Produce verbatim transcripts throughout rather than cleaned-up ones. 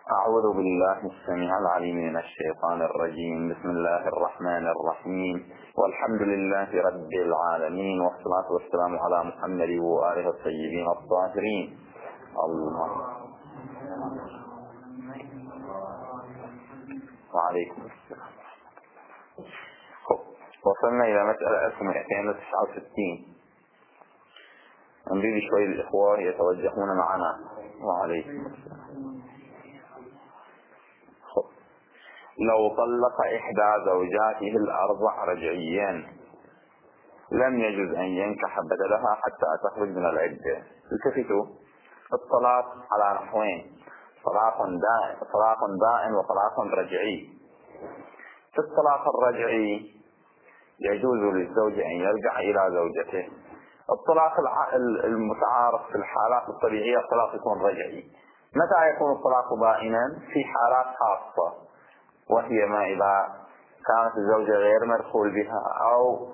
أعوذ بالله السميع العليم من الشيطان الرجيم. بسم الله الرحمن الرحيم، والحمد لله رب العالمين، والصلاة والسلام على محمد وآله الطيبين الطاهرين. الله وعليكم السلام. وصلنا إلى مسألة ألف ومئتين وتسعة وستين. نريد شوي الإخوة يتوجهون معنا. وعليكم السلام. لو طلق إحدى زوجاته الأربع رجعيا لم يجوز أن ينكح بدلها حتى تخرج من العدة. التفتوا، الطلاق على نحوين: طلاق دائم طلاق دائم وطلاق رجعي. في الطلاق الرجعي يجوز للزوج أن يرجع إلى زوجته. الطلاق المتعارف في الحالات الطبيعية الطلاق يكون رجعي. متى يكون الطلاق بائنا؟ في حالات خاصة، وهي ما إذا كانت الزوجة غير مدخول بها، أو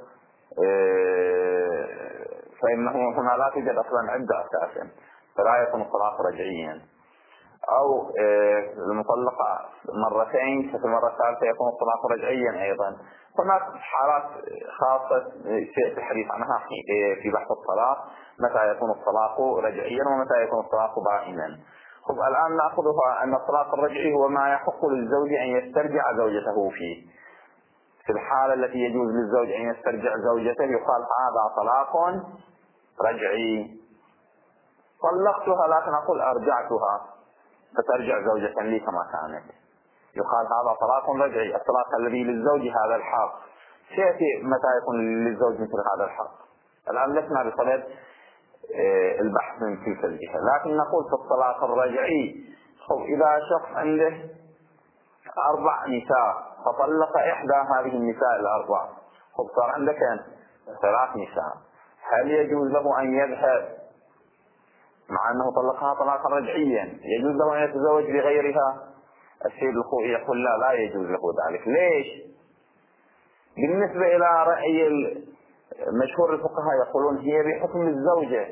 فإنه هنا لا توجد أصلا عدة أساسا، فلا يكون الطلاق رجعيا. أو المطلقة مرتين، ففي المرة الثالثة يكون الطلاق رجعيا أيضا. هناك حالات خاصة سيأتي الحديث عنها في بحث الطلاق، متى يكون الطلاق رجعيا ومتى يكون الطلاق بائنا. خب الآن نأخذها أن الطلاق الرجعي هو ما يحق للزوج أن يسترجع زوجته فيه. في الحالة التي يجوز للزوج أن يسترجع زوجته يقال هذا طلاق رجعي. طلقتها لكن أقول أرجعتها فترجع زوجة لي كما كانت، يقال هذا طلاق رجعي. الطلاق الذي للزوج هذا الحق سيأتي متى يكون للزوج مثل هذا الحق. الآن لسنا بصدد البحث من تلك الجهة، لكن نقول في الطلاق الرجعي خب إذا شخص عنده أربع نساء فطلق إحدى هذه النساء الأربع، خب صار عندك ثلاث نساء، هل يجوز له أن يذهب مع أنه طلقها طلاقا رجعيا يجوز له أن يتزوج بغيرها؟ السيد الخوئي يقول لا لا يجوز له ذلك. ليش؟ بالنسبة إلى رأي مشهور الفقهاء يقولون هي بحكم الزوجة،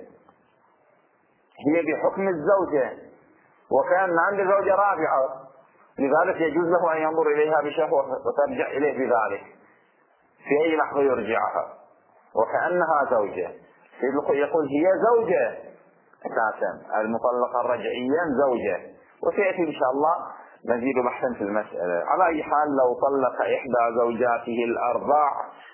هي بحكم الزوجة، وكان عنده زوجة رابعة، لذلك يجوز له أن ينظر إليها بشهوة وترجع إليه بذلك في أي لحظة يرجعها وكأنها زوجة. السيد الخوئي يقول هي زوجة أساسا، المطلقة رجعيا زوجة، وسيأتي إن شاء الله نزيد بحثا في المسألة. على أي حال لو طلق إحدى زوجاته الأربع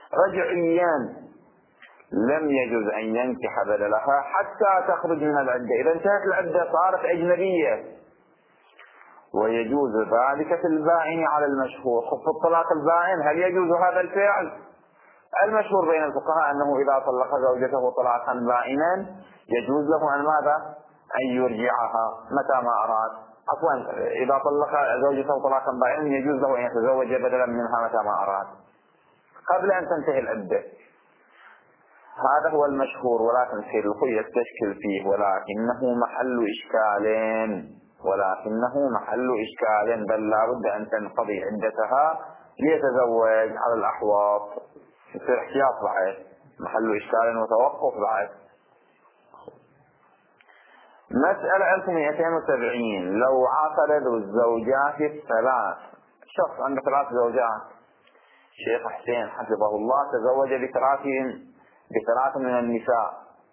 رجعيا لم يجوز أن ينكح بدلها حتى تخرج من العدة. إذا انتهت العدة صارت أجنبية، ويجوز ذلك في البائن على المشهور. في الطلاق البائن هل يجوز هذا الفعل؟ المشهور بين الفقهاء أنه إذا طلق زوجته طلاقا بائنا يجوز له أن ماذا؟ أن يرجعها متى ما أراد. عفوا، إذا طلق زوجته طلاقا بائنا يجوز له أن يتزوج بدلا منها متى ما أراد قبل أن تنتهي العدة. هذا هو المشهور، ولكن السيد الخوئي يستشكل فيه، ولكنه محل إشكال ولكنه محل إشكال بل لا بد أن تنقضي عدتها ليتزوج على الأحواط. يصير احتياط بعد، محل إشكال وتوقف بعد. مسألة ألف ومئتين وسبعين. لو عقد ذو الزوجات الثلاث، شخص عنده ثلاث زوجات، شيخ حسين حفظه الله تزوج بثلاث بثلاث من النساء،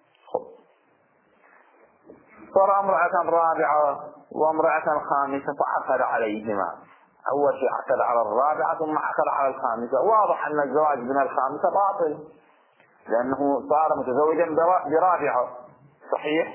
صار امرأة رابعة وامرأة خامسة فعقد عليهما. أول شيء عقد على الرابعة ثم عقد على الخامسة. واضح أن الزواج من الخامسة باطل لأنه صار متزوجا برابعة، صحيح؟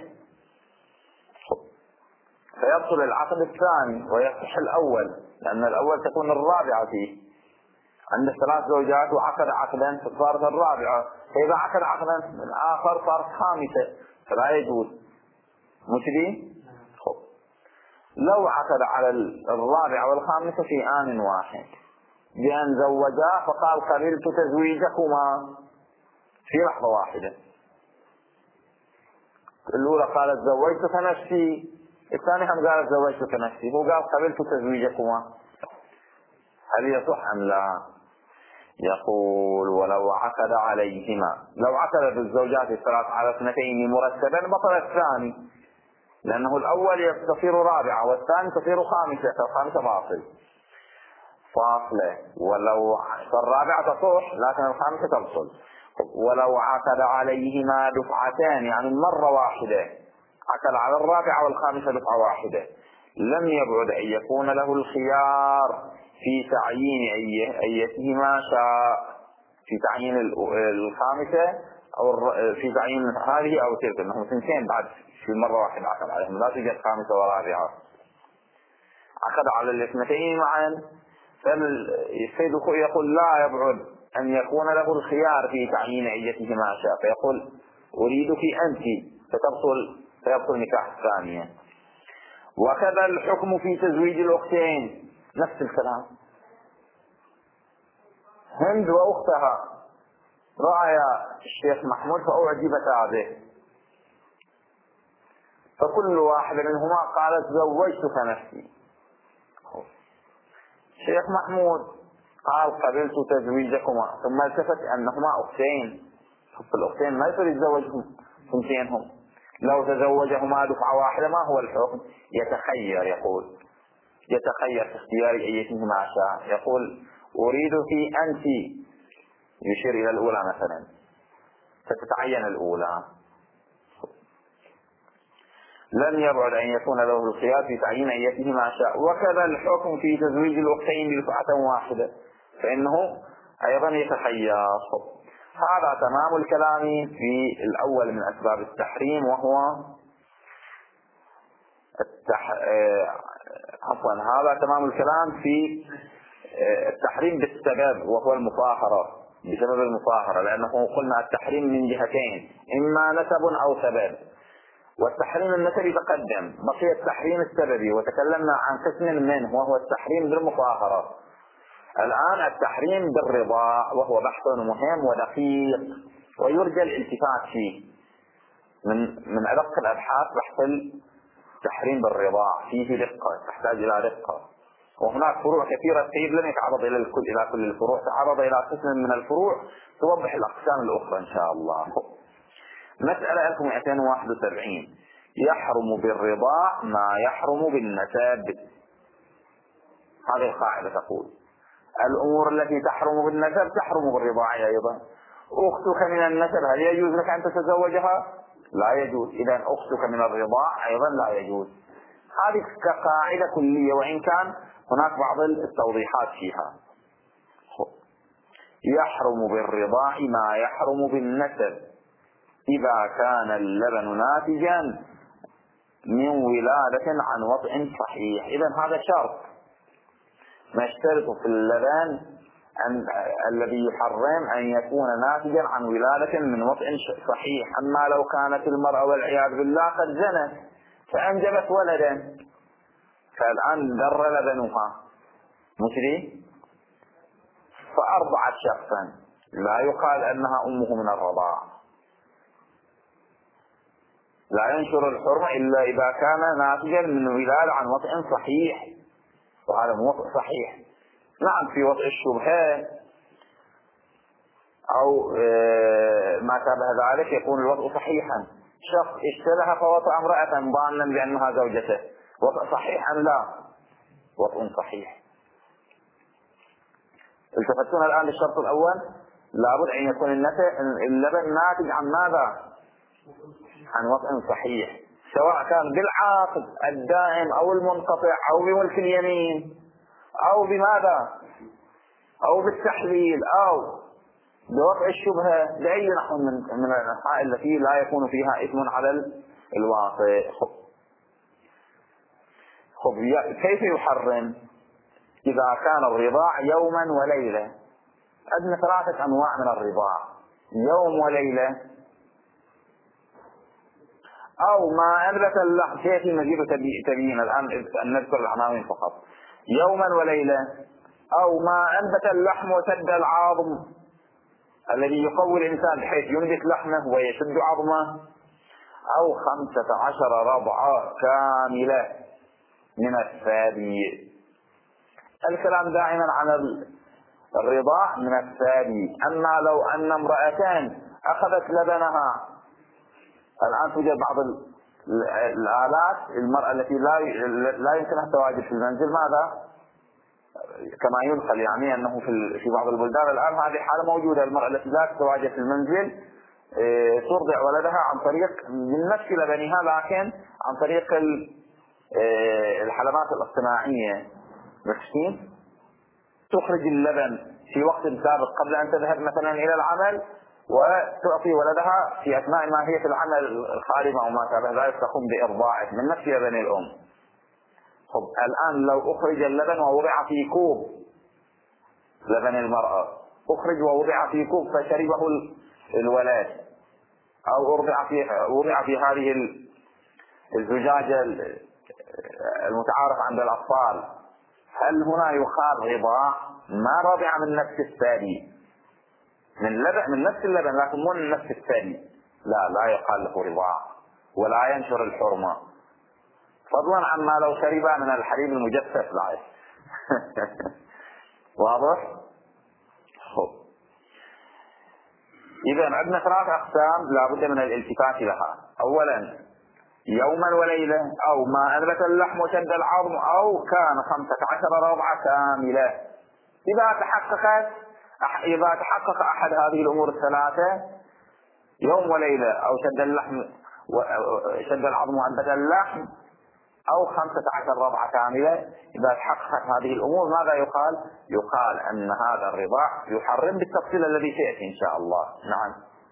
فيبطل العقد الثاني ويصح الأول، لأن الأول تكون الرابعة فيه. عنده ثلاث زوجات وعقد عقدا فصارت الرابعة، فإذا عقد عقدا من آخر صارت خامسة، فلا يجوز. مشدي؟ خب لو عقد على الرابعة والخامسة في آن واحد بأن زوجا فقال قبلت تزويجكما في لحظة واحدة، الأولى قالت زوجتك نفسي، الثانية هم قالت زوجتك نفسي، هو قال قبلت تزويجكما، هل يصح أم لا؟ يقول ولو عقد عليهما، لو عقد بالزوجات الثلاث على اثنتين مرتبا بطل الثاني، لأنه الأول تصير رابعة والثاني تصير خامسة، فالخامسة باطل فاصلة. ولو فالرابعة تصح لكن الخامسة تبطل. ولو عقد عليهما دفعتان يعني مرة واحدة، عقد على الرابعة والخامسة دفعة واحدة، لم يبعد أن يكون له الخيار في تعيين أي أيتهما شاء، في تعيين الخامسة أو في تعيين هذه أو تلك، أنهم اثنتين بعد في مرة واحدة عقد عليهم، لا توجد خامسة ورابعة. عقد على الاثنتين معا، فالسيد يقول لا يبعد أن يكون له الخيار في تعيين أيتهما شاء، فيقول أريدك أنت، فتبطل فيبطل نكاح الثانية. وكذا الحكم في تزويج الأختين، نفس الكلام. هند وأختها رأى الشيخ محمود فأعجبتا به، فكل واحد منهما قالت زوجتك نفسي. الشيخ محمود قال قبلت تزويجكما، ثم التفت أنهما أختين، فالأختين ما يصير يتزوجهم ثنتينهم، لو تزوجهما دفعة واحدة ما هو الحكم؟ يتخير، يقول يتخير في اختيار أيتهما شاء، يقول أريدك أنت، يشير إلى الأولى مثلا، فتتعين الأولى. لم يبعد أن يكون له الخيار في تعيين أيتهما شاء. وكذا الحكم في تزويج الأختين بدفعة واحدة، فإنه أيضا يتخير. هذا تمام الكلام في الأول من أسباب التحريم، وهو التح... عفوا هذا تمام الكلام في التحريم بالسبب، وهو المصاهرة، بسبب المصاهرة، لأنه قلنا التحريم من جهتين، إما نسب أو سبب. والتحريم النسبي تقدم، بقي التحريم السببي وتكلمنا عن قسم منه وهو التحريم بالمصاهرة. الآن التحريم بالرضاع، وهو بحث مهم ودقيق ويرجى الالتفات فيه، من من أدق الأبحاث بحث التحريم بالرضاع، فيه دقة، تحتاج إلى دقة. وهناك فروع كثيرة، السيد لم يتعرض إلى الكل إلى كل الفروع، تعرض إلى قسم من الفروع توضح الأقسام الأخرى إن شاء الله. مسألة ألف ومئتين وواحد وسبعين، يحرم بالرضاع ما يحرم بالنسب. هذه القاعدة تقول الأمور التي تحرم بالنسب تحرم بالرضاع أيضا. أختك من النسب هل يجوز لك أن تتزوجها؟ لا يجوز. إذا أختك من الرضاع أيضا لا يجوز. هذه كقاعدة كلية، وإن كان هناك بعض التوضيحات فيها. يحرم بالرضاع ما يحرم بالنسب إذا كان اللبن ناتجا من ولادة عن وطئ صحيح. إذا هذا شرط، نشترط في اللبن أن الذي يحرم أن يكون ناتجا عن ولادة من وطئ صحيح. أما لو كانت المرأة والعياذ بالله قد زنت فأنجبت ولدا، فالآن در لبنها مجري فأرضعت شخصا، لا يقال أنها أمه من الرضاع. لا ينشر الحرمة إلا إذا كان ناتجا من ولادة عن وطئ صحيح، وهذا وطئ صحيح. نعم في وطئ الشبهة أو ما شابه ذلك يكون الوطئ صحيحا، شخص اشتبه فوطئ امرأة ظانا بأنها زوجته، وطئ صحيح أم لا؟ وطئ صحيح. التفتون الآن للشرط الأول، لابد أن يكون اللبن ناتج عن ماذا؟ عن وطئ صحيح، سواء كان بالعقد الدائم أو المنقطع أو بملك اليمين أو بماذا أو بالتحليل أو بوضع الشبهة، بأي نحو من من الأنحاء التي لا يكون فيها إثم على الواطئ. خب كيف يحرم؟ إذا كان الرضاع يوما وليلة. عندنا ثلاثة أنواع من الرضاع، يوم وليلة، أو ما أنبت اللحم. سيأتي مزيد تبيين، الآن نذكر العناوين فقط. يوما وليلة، أو ما أنبت اللحم وسد العظم الذي يقوي الإنسان بحيث ينبت لحمه ويشد عظمه، أو خمسة عشر رضعة كاملة من الثدي. الكلام دائما عن الرضاع من الثدي. أما لو أن امرأتان أخذت لبنها، الآن توجد بعض الآلات المرأة التي لا لا يمكنها التواجد في المنزل ماذا؟ كما ينقل يعني أنه في في بعض البلدان الآن هذه حالة موجودة، المرأة التي لا تتواجد في المنزل ترضع ولدها عن طريق من نفس لبنها، لكن عن طريق الحلبات الاصطناعية. مفهوم؟ تخرج اللبن في وقت سابق قبل أن تذهب مثلا إلى العمل، وتعطي ولدها في أثناء ما هي في العمل الخارجة أو ما شابه ذلك تقوم بإرضاعه من نفس لبن الأم. طب الآن لو أخرج اللبن ووضع في كوب، لبن المرأة أخرج ووضع في كوب فشربه الولد، أو أرضع في وضع في هذه الزجاجة المتعارف عند الأطفال، هل هنا يقال رضاع؟ ما رضع من نفس الثدي، من لبن من نفس اللبن لكن مو من نفس الثدي، لا لا يقال له رضاع ولا ينشر الحرمة، فضلا عما لو شرب من الحليب المجفف لا. واضح؟ إذا عندنا ثلاث أقسام لابد من الالتفات لها. أولا يوما وليلة، أو ما أنبت اللحم وشد العظم، أو كان خمسة عشر رضعة كاملة. إذا تحققت إذا تحقق أحد هذه الأمور الثلاثة، يوم وليلة أو شد اللحم وشد العظم وأنبت اللحم، أو خمسة عشر رضعة كاملة، إذا تحققت هذه الأمور ماذا يقال؟ يقال أن هذا الرضاع يحرم بالتفصيل الذي سيأتي إن شاء الله. نعم.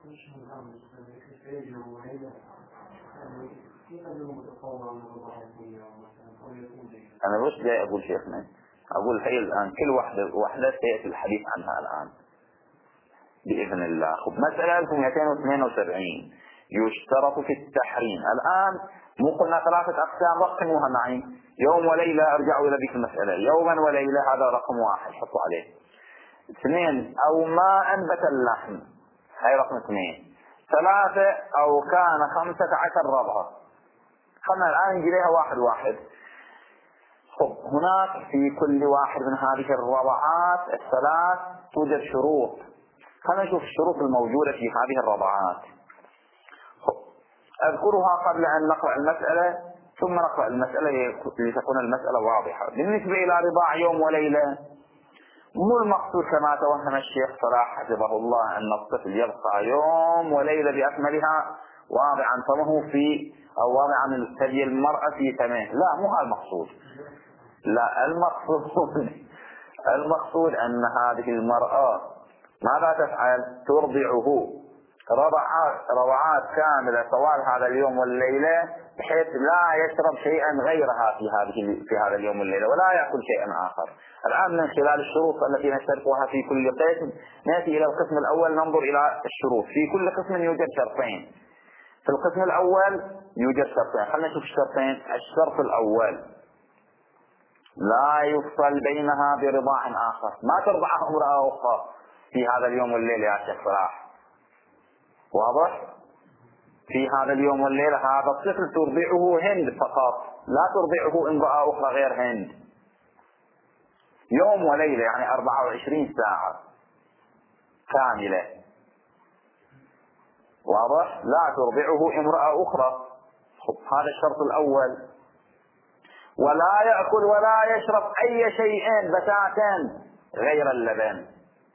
أنا مش جاي أقول شيخنا، أقول هي الآن كل واحدة واحدة سيأتي الحديث عنها الآن بإذن الله. خب مسألة ألف ومئتين واثنين وسبعين يشترط في التحريم. الآن مو قلنا ثلاثة أقسام، رقموها معي يوم وليلة، أرجعوا إلى ذيك المسألة يوما وليلة، هذا رقم واحد حطوا عليه. اثنين أو ما أنبت اللحم، هاي رقم اثنين. ثلاثة أو كان خمسة عشر رضعة. خلنا الآن نجي لها واحد واحد. خب هناك في كل واحد من هذه الرضعات الثلاث توجد شروط. خلنا نشوف الشروط الموجودة في هذه الرضعات. أذكرها قبل أن نقرأ المسألة، ثم نقرأ المسألة لتكون المسألة واضحة. بالنسبة إلى رضاع يوم وليلة، مو المقصود كما توهم الشيخ صلاح حفظه الله أن الطفل يبقى يوم وليلة بأكملها واضعا فمه في أو واضعا من ثدي المرأة في فمه، لا مو هذا المقصود. لا المقصود المقصود أن هذه المرأة ماذا تفعل؟ ترضعه رضعات رضعات كاملة طوال هذا اليوم والليلة، بحيث لا يشرب شيئا غيرها في هذه في هذا اليوم والليلة، ولا يأكل شيئا آخر. الآن من خلال الشروط التي نشترطها في كل قسم نأتي إلى القسم الأول، ننظر إلى الشروط. في كل قسم يوجد شرطين. في القسم الأول يوجد شرطين، خلينا نشوف الشرطين. الشرط الأول لا يفصل بينها برضاع آخر، ما ترضعها امرأة أخرى في هذا اليوم والليلة يا شيخ صلاح. واضح؟ في هذا اليوم والليلة هذا الطفل ترضعه هند فقط، لا ترضعه امرأة أخرى غير هند. يوم وليلة يعني أربعة وعشرين ساعة كاملة. واضح؟ لا ترضعه امرأة أخرى. هذا الشرط الأول. ولا يأكل ولا يشرب أي شيء بتاتا غير اللبن.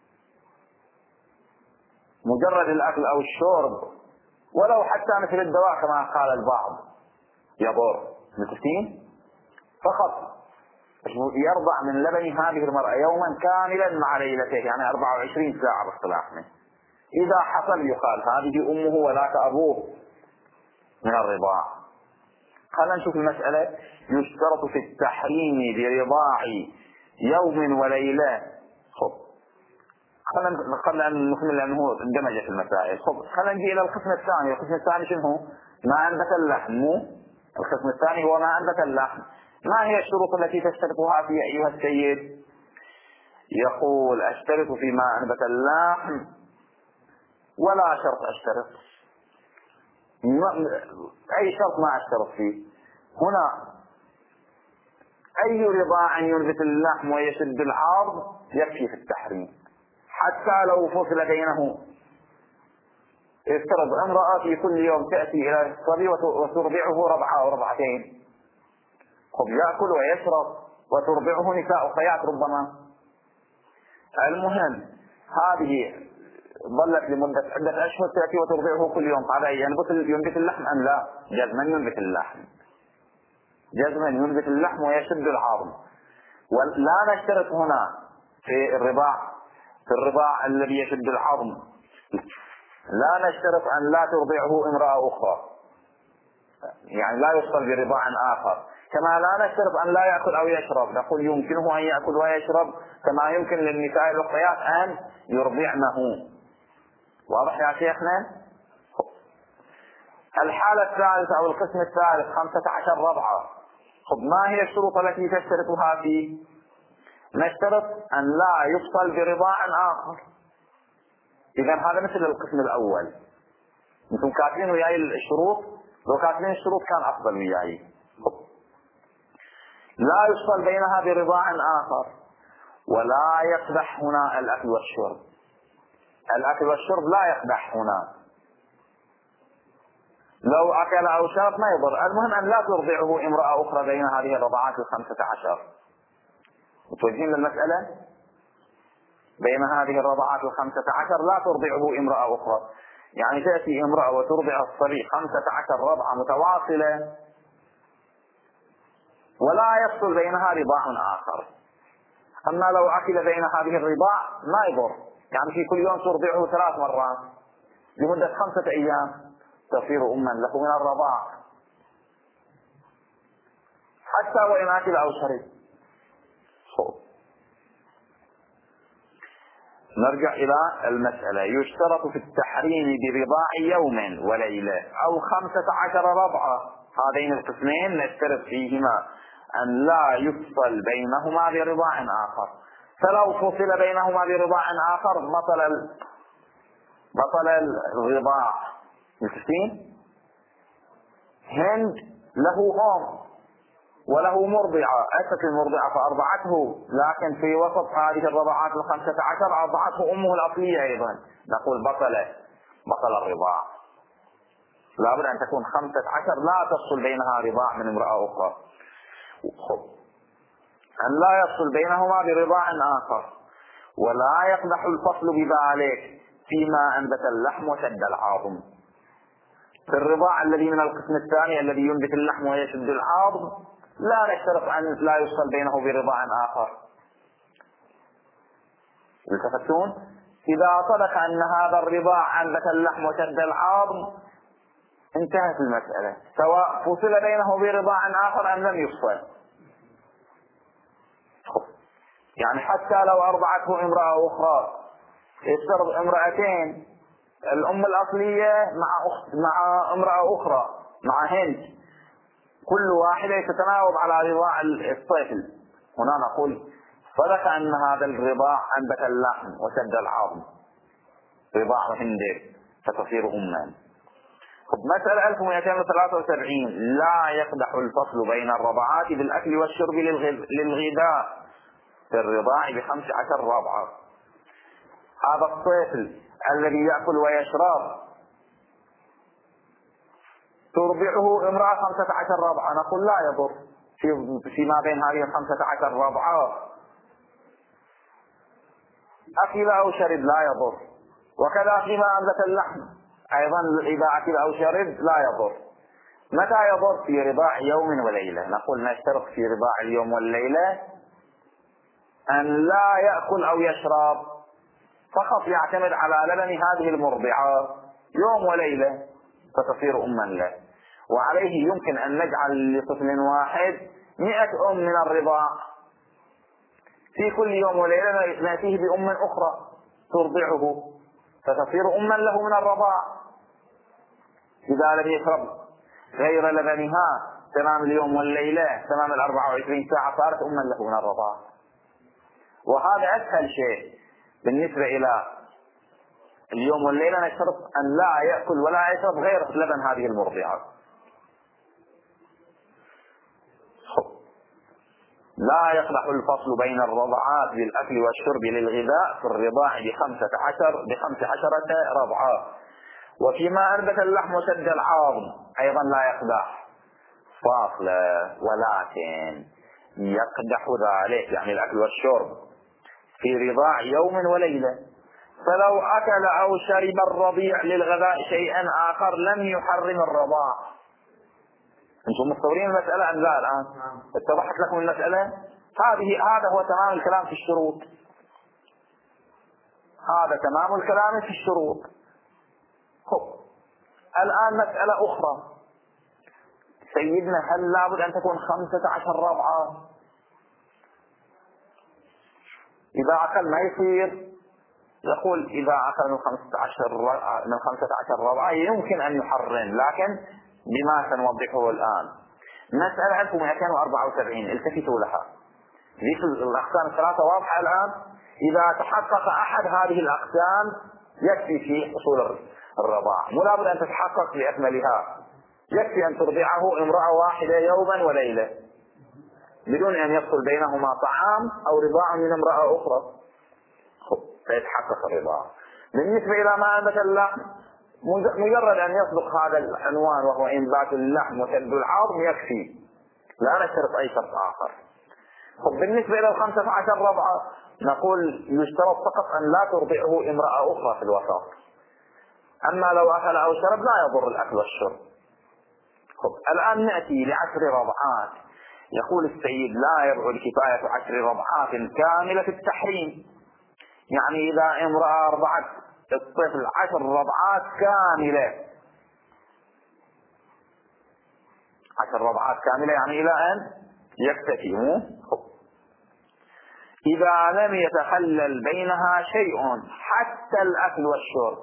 مجرد الأكل أو الشرب ولو حتى مثل الدواء كما قال البعض يضر، متفقين؟ فقط يرضع من لبن هذه المرأة يوما كاملا مع ليلته، يعني أربعة وعشرين ساعة باصطلاحنا. إذا حصل يقال هذه أمه وذاك أبوه من الرضاع. خلينا نشوف المسألة. يشترط في التحريم برضاع يوم وليلة. خب خلينا قبل أن نكمل لأنه اندمج في المسائل. خب خلينا نجي إلى القسم الثاني. القسم الثاني شنو هو؟ ما أنبت اللحم. القسم الثاني هو ما أنبت اللحم. ما هي الشروط التي تشترطها في أيها السيد؟ يقول أشترط فيما أنبت اللحم ولا شرط أشترط، أي شرط ما أشترط فيه. هنا أي رضاع ينبت اللحم ويشد العظم يكفي في التحريم، حتى لو فصل بينه يفترض امرأة في كل يوم تأتي إلى الصبي وترضعه رضعة أو رضعتين، خب يأكل ويشرب وترضعه نساء أخريات ربما. المهم هذه ظلت لمدة عدة أشهر تأتي وترضعه كل يوم، هذا ينبت ينبت اللحم أم لا؟ جزما ينبت اللحم، جزما ينبت اللحم ويشد العظم. ولا نشترط هنا في الرضاع في الرضاع الذي يشد العظم لا نشترط أن لا ترضعه امرأة أخرى، يعني لا يفصل برضاع آخر. كما لا نشترط أن لا يأكل أو يشرب، نقول يمكنه أن يأكل ويشرب كما يمكن للنساء الأخريات أن يرضعنه. واضح يا شيخنا؟ الحالة الثالثة أو القسم الثالث خمسة عشر رضعة. خب ما هي الشروط التي تشترطها فيه؟ نشترط أن لا يفصل برضاع آخر. إذا هذا مثل القسم الأول، انتم كاتبين وياي الشروط، لو كاتبين الشروط كان أفضل وياي. لا يفصل بينها برضاع آخر، ولا يقدح هنا الأكل والشرب. الأكل والشرب لا يقدح هنا، لو أكل أو شرب ما يضر. المهم أن لا ترضعه امرأة أخرى بين هذه الرضاعات الخمسة عشر. متوجهين للمسألة؟ بين هذه الرضاعات الخمسة عشر لا ترضعه امرأة أخرى، يعني تأتي امرأة وترضع الصبي خمسة عشر رضعة متواصلة ولا يفصل بينها رضاع آخر. أما لو أكل بين هذه الرضاع ما يضر، يعني في كل يوم ترضعه ثلاث مرات لمدة خمسة أيام تصير أما له من الرضاع حتى وإن أكل أو شرب. نرجع إلى المسألة. يشترط في التحريم برضاع يوم وليلة أو خمسة عشر رضعة، هذين القسمين نشترط فيهما أن لا يفصل بينهما برضاع آخر. فلو فصل بينهما برضاع آخر بطل بطل الرضاع. متفقين؟ هند له أم وله مرضعة، أتت المرضعة فأرضعته، لكن في وسط هذه الرضاعات الخمسة عشر أرضعته أمه الأصلية أيضا، نقول بطل بطل الرضاع. لابد أن تكون خمسة عشر لا تفصل بينها رضاع من امرأة أخرى، أن لا يفصل بينهما برضاع آخر، ولا يقدح الفصل بذلك فيما أنبت اللحم وشد العظم. في الرضاع الذي من القسم الثاني الذي ينبت اللحم ويشد العظم لا نشترط أن لا يفصل بينه برضاع آخر. التفتون؟ إذا صدق أن هذا الرضاع أنبت اللحم وشد العظم انتهت المسألة، سواء فصل بينه برضاع آخر أم لم يفصل. يعني حتى لو أرضعته امرأة أخرى، يفترض امرأتين، الأم الأصلية مع أخت مع امرأة أخرى مع هند، كل واحدة تتناوب على رضاع الطفل، هنا نقول صدق أن هذا الرضاع أنبت اللحم وشد العظم رضاع هند فتصير أما. مسألة ألف ومئتين وثلاثة وسبعين. لا يقدح الفصل بين الرضعات بالأكل والشرب للغذاء في الرضاع بخمس عشر رضعة. هذا الطفل الذي يأكل ويشرب ترضعه امرأة خمسة عشر رضعة، نقول لا يضر في فيما بين هذه الخمسة عشر رضعة أكل أو شرب لا يضر، وكذا فيما أنبت اللحم أيضا إذا أكل أو شرب لا يضر. متى يضر؟ في رضاع يوم وليلة. نقول نشترط في رضاع اليوم والليلة أن لا يأكل أو يشرب، فقط يعتمد على لبن هذه المرضعة يوم وليلة فتصير أما له. وعليه يمكن أن نجعل لطفل واحد مئة أم من الرضاع، في كل يوم وليلة نأتيه بأم أخرى ترضعه فتصير أما له من الرضاع. إذا لم يشرب غير لبنها تمام اليوم والليلة تمام الأربعة وعشرين ساعة صارت أما له من الرضاع. وهذا أسهل شيء بالنسبة إلى اليوم والليلة، نشترط أن لا يأكل ولا يشرب غير لبن هذه المرضعة. لا يقدح الفصل بين الرضعات بالأكل والشرب للغذاء في الرضاع بخمسة عشر بخمس عشرة رضعة، وفيما أنبت اللحم وشد العظم أيضا لا يقدح فاصلة، ولكن يقدح ذلك يعني الأكل والشرب في رضاع يوم وليلة. فلو أكل أو شرب الرضيع للغذاء شيئا آخر لم يحرم الرضاع. أنتم متصورين المسألة أم لا الآن؟ اتضحت لكم المسألة؟ هذه هذا هو تمام الكلام في الشروط. هذا تمام الكلام في الشروط. خب. الآن مسألة أخرى. سيدنا هل لابد أن تكون خمسة عشر رضعة؟ إذا أكل ما يصير. يقول إذا أكل من خمسة عشر من خمسة عشر رضعة يمكن أن يحرم، لكن بما سنوضحه الآن. مسألة ألف ومئتين وأربعة وسبعين التفتوا لها. ذيك الأقسام الثلاثة واضحة الآن. إذا تحقق أحد هذه الأقسام يكفي في حصول الرضاعة، مو لابد أن تتحقق بأكملها. يكفي أن ترضعه امرأة واحدة يوما وليلة بدون أن يفصل بينهما طعام أو رضاع من امرأة أخرى فيتحقق الرضاعة. بالنسبة إلى ما أنبت اللحم مجرد أن يصدق هذا العنوان وهو إنبات اللحم وشد العظم يكفي، لا نشترط أي شرط آخر. بالنسبة إلى الخمسة عشر رضعة نقول يشترط فقط أن لا ترضعه امرأة أخرى في الوسط. أما لو أكل أو شرب لا يضر الأكل والشرب. الآن نأتي لعشر رضعات. يقول السيد لا يبعد كفاية عشر رضعات كاملة في التحريم. يعني إذا امرأة أرضعت الطفل عشر رضعات كاملة، عشر رضعات كاملة يعني إلى أن يكتفي. إذا لم يتخلل بينها شيء حتى الأكل والشرب.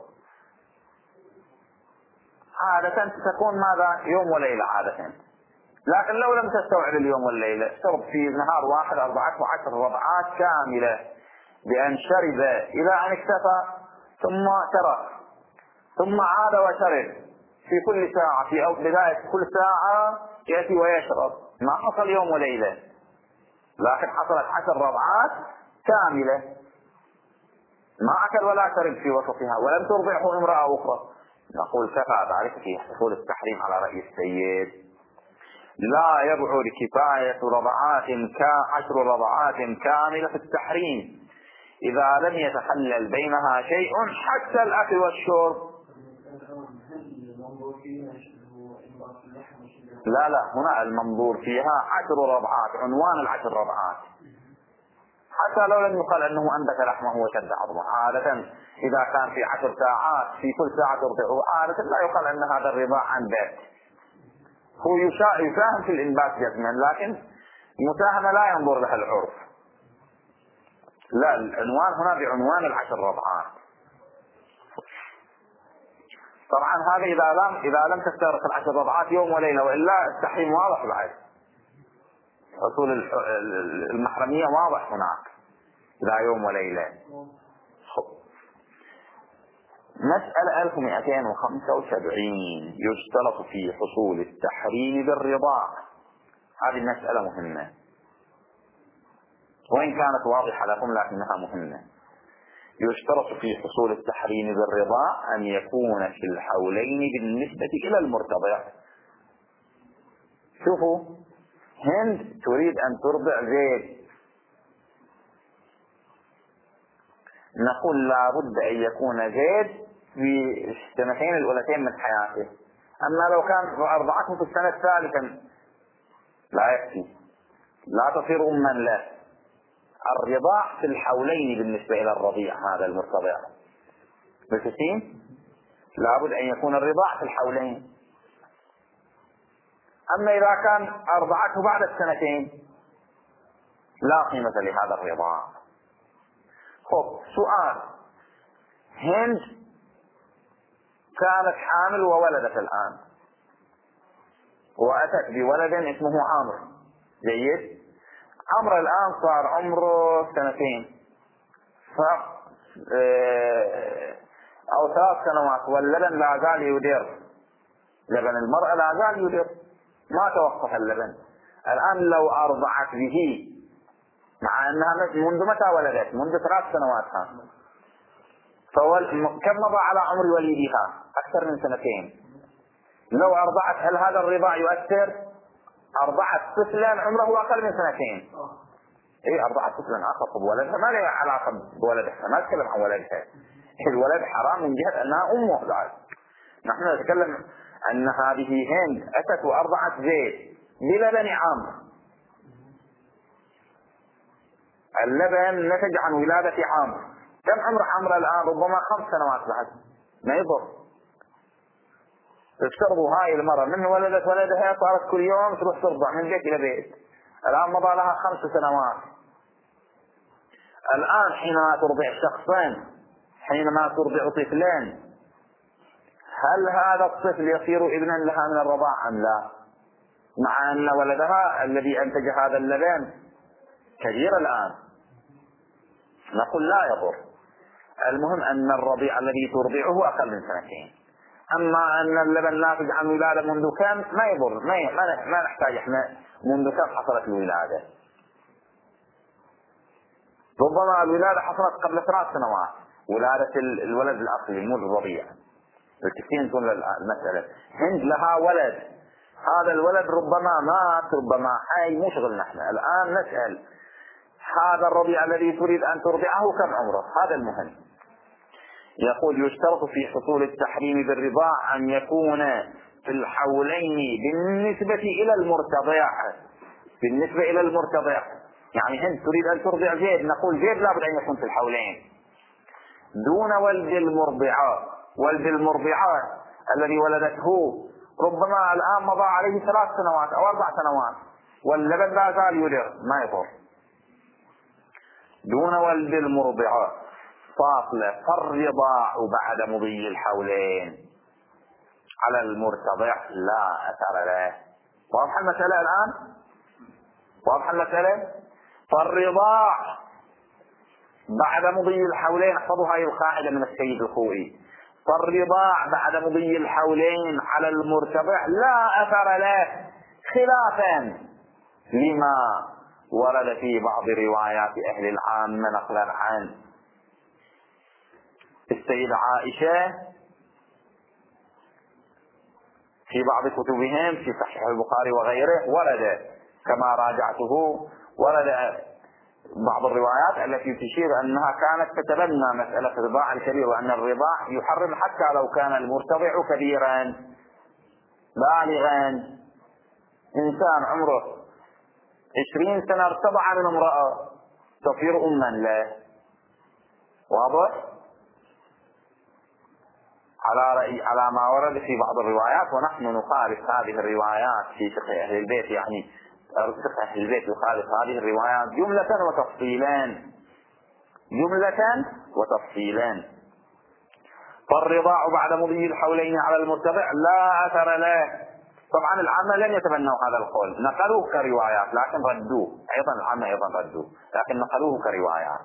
عادة تكون ماذا؟ يوم وليلة عادة، لكن لو لم تستوعب اليوم والليلة شرب في نهار واحد أربعة وعشر رضعات كاملة بأن شرب إلى أن اكتفى ثم ترك ثم عاد وشرب في كل ساعة، في بداية كل ساعة يأتي ويشرب. ما حصل يوم وليلة، لكن حصلت عشر رضعات كاملة، ما أكل ولا شرب في وسطها ولم ترضعه امرأة أخرى. نقول كفى ذلك في حصول التحريم على رأي السيد. لا يبعد كفاية رضعات كعشر رضعات كاملة في التحريم إذا لم يتخلل بينها شيء حتى الأكل والشرب. لا لا هنا المنظور فيها عشر رضعات، عنوان العشر رضعات، حتى لو لم يقال أنه أنبت لحمه وشد عظمه. عادة إذا كان في عشر ساعات في كل ساعة ترضعه عادة لا يقال أن هذا الرضاع أنبت. هو يساهم في الإنبات جزما، لكن المساهمة لا ينظر لها العرف. لا، العنوان هنا بعنوان العشر رضعات. طبعا هذا إذا لم إذا لم تفترق العشر رضعات يوم وليلة، وإلا التحريم واضح بعد. حصول المحرمية واضح هناك لا يوم وليلة. مسألة ألف ومئتين وخمسة وسبعين يشترط في حصول التحريم بالرضاع. هذه المسألة مهمة وإن كانت واضحة لكم لكنها مهمة. يشترط في حصول التحريم بالرضاع أن يكون في الحولين بالنسبة إلى المرتضع. شوفوا، هند تريد أن ترضع زيد، نقول لابد أن يكون زيد في السنتين الأولتين من حياته. أما لو كان أرضعته في السنة الثالثة لا يكفي، لا تصير أما له. الرضاع في الحولين بالنسبة إلى الرضيع هذا المرتضع بالتسين لابد أن يكون الرضاع في الحولين. أما إذا كان أرضعته بعد السنتين لا قيمة لهذا الرضاع. خب سؤال، هند كانت حامل وولدت الآن وأتت بولد اسمه عمرو. جيد، عمرو الآن صار عمره سنتين ف أو ثلاث سنوات واللبن لا زال يدير، لبن المرأة لا زال يدير ما توقف اللبن. الآن لو أرضعت به مع أنها منذ متى ولدت؟ منذ ثلاث سنوات ها. كم مضى على عمر وليدها؟ أكثر من سنتين. لو أرضعت هل هذا الرضاع يؤثر؟ أرضعت طفلا عمره أقل من سنتين. إيه أرضعت طفلا آخر بولدها ما له علاقة بولدها، ما نتكلم عن ولدها. الولد حرام من جهة أنها أمه بعد. نحن نتكلم أن هذه هند أتت وأرضعت زيد بلبن عمرو. اللبن نتج عن ولادة عمرو. كم عمر عمرو الآن؟ ربما خمس سنوات بعد، ما يضر. تفترضوا هاي المرة من ولدت ولدها صارت كل يوم تروح ترضع من بيت إلى بيت، الآن مضى لها خمس سنوات. الآن حينما ترضع شخصين، حينما ترضع طفلين، هل هذا الطفل يصير ابنا لها من الرضاع أم لا؟ مع أن ولدها الذي أنتج هذا اللبن كبير الآن. نقول لا يضر. المهم أن الرضيع الذي ترضعه أقل من سنتين. أما أن اللبن ناتج عن ولادة منذ كم ما يضر، ما ما نحتاج احنا منذ كم حصلت الولادة. ربما الولادة حصلت قبل ثلاث سنوات، ولادة الولد الأصلي مو الرضيع. الكثير تقول المسألة هند لها ولد، هذا الولد ربما مات ربما حي، مو شغلنا احنا. الآن نسأل هذا الرضيع الذي تريد أن ترضعه كم عمره؟ هذا المهم. يقول يشترط في حصول التحريم بالرضاع أن يكون في الحولين بالنسبة إلى المرتضع. بالنسبة إلى المرتضع يعني هند تريد أن ترضع زيد، نقول زيد لابد أن يكون في الحولين دون ولد المرضعات. ولد المرضعات الذي ولدته ربما الآن مضى عليه ثلاث سنوات أو أربع سنوات واللبن لا زال يدر، ما يضر. دون ولد المرضعات فاصلة. فالرضاع بعد مضي الحولين على المرتضع لا أثر له. واضح المسألة الآن؟ واضح المسألة؟ فالرضاع بعد مضي الحولين، احفظوا هاي القاعدة من السيد الخوئي، فالرضاع بعد مضي الحولين على المرتضع لا أثر له، خلافا لما ورد في بعض روايات أهل العامة نقلا عن السيدة عائشة في بعض كتبهم في صحيح البخاري وغيره، ورد كما راجعته ورد بعض الروايات التي تشير أنها كانت تتبنى مسألة الرضاع الكبير، وأن الرضاع يحرم حتى لو كان المرتضع كبيرا بالغا. إنسان عمره عشرين سنة ارتضع من امرأة تصير أما له. واضح؟ على رأي على ما ورد في بعض الروايات، ونحن نخالف هذه الروايات في فقه أهل البيت، يعني فقه أهل البيت يخالف هذه الروايات جملة وتفصيلا، جملة وتفصيلا. فالرضاع بعد مضي الحولين على المرتضع لا أثر له. طبعا العامة لم يتبنوا هذا القول، نقلوه كروايات لكن ردوه، أيضا العامة أيضا ردوه لكن نقلوه كروايات.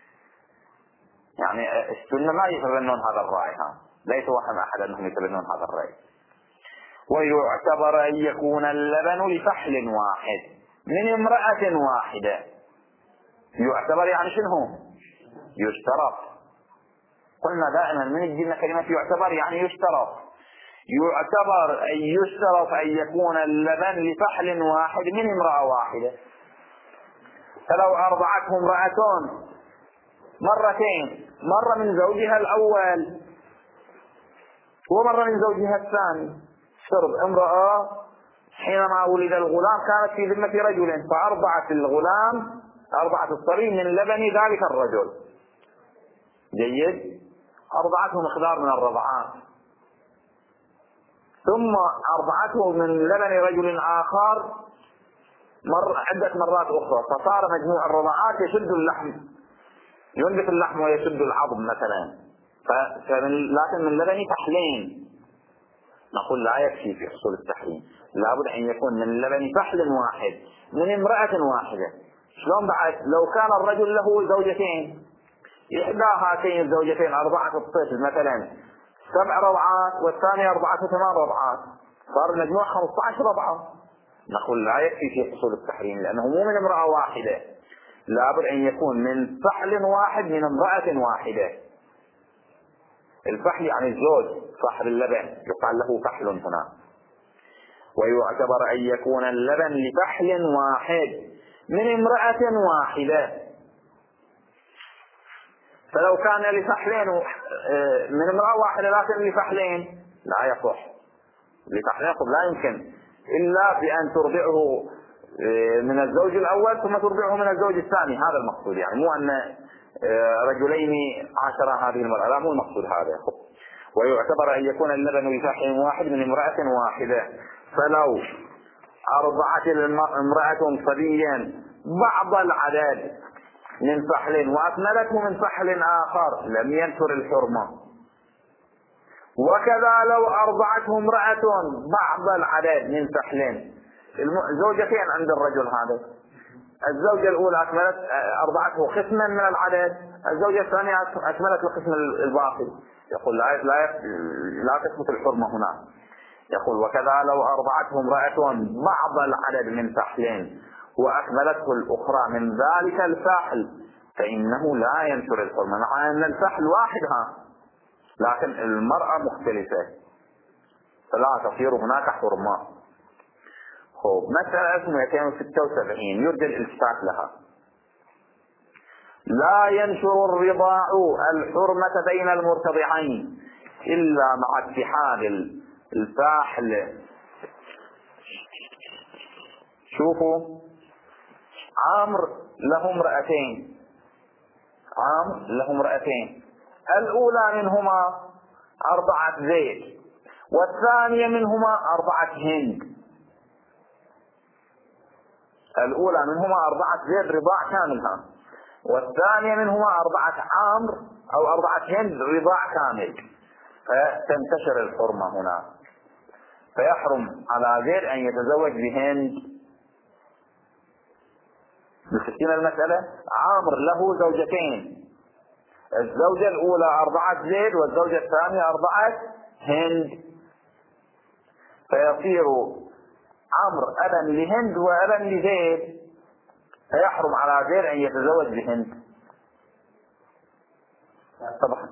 يعني السنة ما يتبنون هذا الرأي، ها ليس وهم أحد أنهم يتبنون هذا الرأي. ويعتبر أن يكون اللبن لفحل واحد من امرأة واحدة. يعتبر يعني شنو؟ يشترط. قلنا دائما من الجنة كلمة يعتبر يعني يشترط. يعتبر أن يشترط أن يكون اللبن لفحل واحد من امرأة واحدة. فلو أرضعته امرأة مرتين، مرة من زوجها الأول ومرة من زوجها الثاني، شرب امرأة حينما ولد الغلام كانت في ذمة رجل فأرضعت الغلام، أرضعت الصبي من لبن ذلك الرجل، جيد، أرضعته مقدار من الرضعات، ثم أرضعته من لبن رجل آخر مر عدة مرات أخرى، فصار مجموع الرضعات يشد اللحم، ينبت اللحم ويشد العظم مثلا، لكن من لبن فحلين. نقول لا يكفي في حصول التحريم، لابد أن يكون من لبن فحل واحد من امرأة واحدة. شلون بعد؟ لو كان الرجل له زوجتين، إحدى هاتين الزوجتين أرضعت الطفل مثلا سبع رضعات والثانية أرضعته ثمان رضعات، صار المجموع خمسة عشر رضعة. نقول لا يكفي في حصول التحريم لأنه مو من امرأة واحدة، لابد أن يكون من فحل واحد من امرأة واحدة. الفحل يعني الزوج صاحب اللبن يقال له فحل هنا. ويعتبر أن يكون اللبن لفحل واحد من امرأة واحدة. فلو كان لفحلين من امرأة واحدة لكن لفحلين لا يصح. لفحلين لا يمكن إلا بأن ترضعه من الزوج الأول ثم ترضعه من الزوج الثاني. هذا المقصود، يعني مو أن رجلين عاشرا هذه المرأة، لا مو المقصود هذا. ويعتبر أن يكون اللبن لفحل واحد من امرأة واحدة. فلو أرضعت امرأة صبيا بعض العدد من فحل وأكملته من فحل آخر لم ينشر الحرمة. وكذا لو أرضعته امرأة بعض العدد من فحل، زوجتين عند الرجل هذا، الزوجة الأولى أكملت أرضعته قسما من العدد، الزوجة الثانية أكملت القسم الباقي، يقول لا لا لا تثبت الحرمة هنا. يقول وكذا لو أرضعته امرأة بعض العدد من فحل وأكملته الأخرى من ذلك الفحل فإنه لا ينشر الحرمة، مع أن الفحل واحدها لكن المرأة مختلفة فلا تصير هناك حرمة. خب مسألة مئتين وستة وسبعين يرجى الالتفات لها. لا ينشر الرضاع الحرمة بين المرتضعين إلا مع اتحاد الفاحل. شوفوا، عامر له امرأتين، عامر له امرأتين، الأولى منهما أربعة زيد والثانية منهما أربعة هند. الأولى منهما أربعة زيد رضاع كاملها، والثانية منهما أربعة عامر أو أربعة هند رضاع كامل، فتنتشر الحرمة هنا. فيحرم على زيد أن يتزوج بهند. بتسكين المسألة، عامر له زوجتين، الزوجة الأولى أربعة زيد والزوجة الثانية أربعة هند، فيصير عمرو أبا لهند وأبا لزيد، فيحرم على زيد أن يتزوج بهند. طبعا